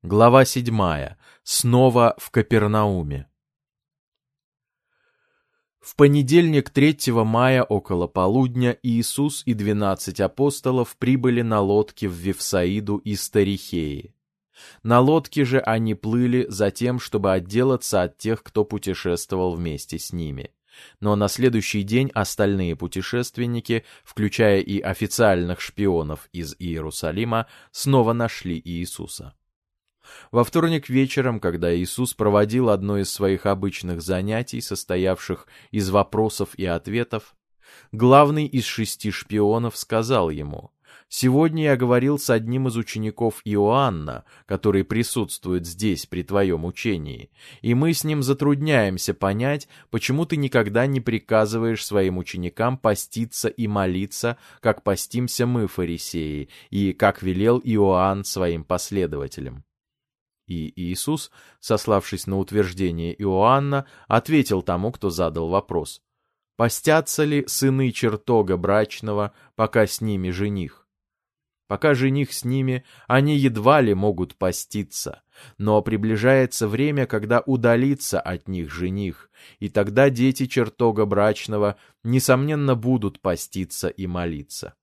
Глава 7. Снова в Капернауме. В понедельник 3 мая около полудня Иисус и 12 апостолов прибыли на лодке в Вифсаиду из Тарихеи. На лодке же они плыли за тем, чтобы отделаться от тех, кто путешествовал вместе с ними. Но на следующий день остальные путешественники, включая и официальных шпионов из Иерусалима, снова нашли Иисуса. Во вторник вечером, когда Иисус проводил одно из своих обычных занятий, состоявших из вопросов и ответов, главный из 6 шпионов сказал ему: «Сегодня я говорил с одним из учеников Иоанна, который присутствует здесь при твоем учении, и мы с ним затрудняемся понять, почему ты никогда не приказываешь своим ученикам поститься и молиться, как постимся мы, фарисеи, и как велел Иоанн своим последователям». И Иисус, сославшись на утверждение Иоанна, ответил тому, кто задал вопрос: «Постятся ли сыны чертога брачного, пока с ними жених? Пока жених с ними, они едва ли могут поститься, но приближается время, когда удалится от них жених, и тогда дети чертога брачного, несомненно, будут поститься и молиться».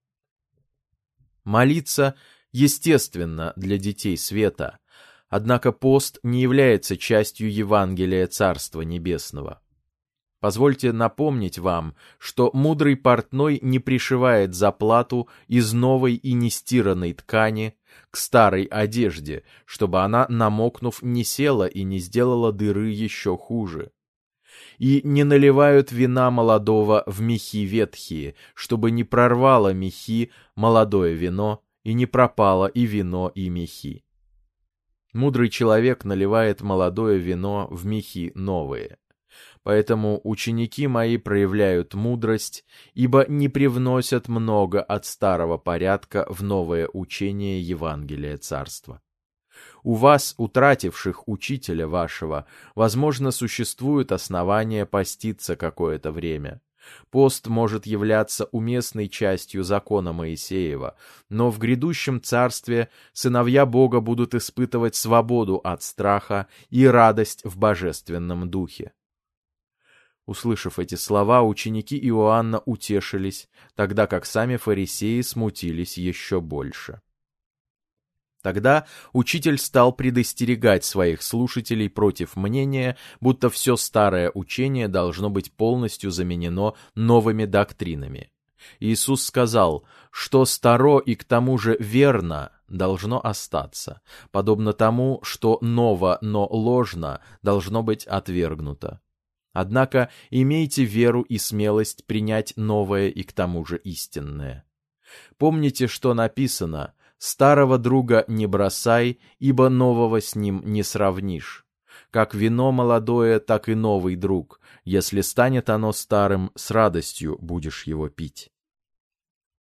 Молиться естественно для детей света, однако пост не является частью Евангелия Царства Небесного. Позвольте напомнить вам, что мудрый портной не пришивает заплату из новой и нестиранной ткани к старой одежде, чтобы она, намокнув, не села и не сделала дыры еще хуже. И не наливают вина молодого в мехи ветхие, чтобы не прорвало мехи молодое вино, и не пропало и вино, и мехи. Мудрый человек наливает молодое вино в мехи новые. Поэтому ученики мои проявляют мудрость, ибо не привносят много от старого порядка в новое учение Евангелия Царства. У вас, утративших учителя вашего, возможно, существует основание поститься какое-то время. Пост может являться уместной частью закона Моисеева, но в грядущем царстве сыновья Бога будут испытывать свободу от страха и радость в божественном духе. Услышав эти слова, ученики Иоанна утешились, тогда как сами фарисеи смутились еще больше. Тогда учитель стал предостерегать своих слушателей против мнения, будто все старое учение должно быть полностью заменено новыми доктринами. Иисус сказал, что старо и к тому же верно должно остаться, подобно тому, что ново, но ложно должно быть отвергнуто. Однако имейте веру и смелость принять новое и к тому же истинное. Помните, что написано: «Старого друга не бросай, ибо нового с ним не сравнишь. Как вино молодое, так и новый друг. Если станет оно старым, с радостью будешь его пить».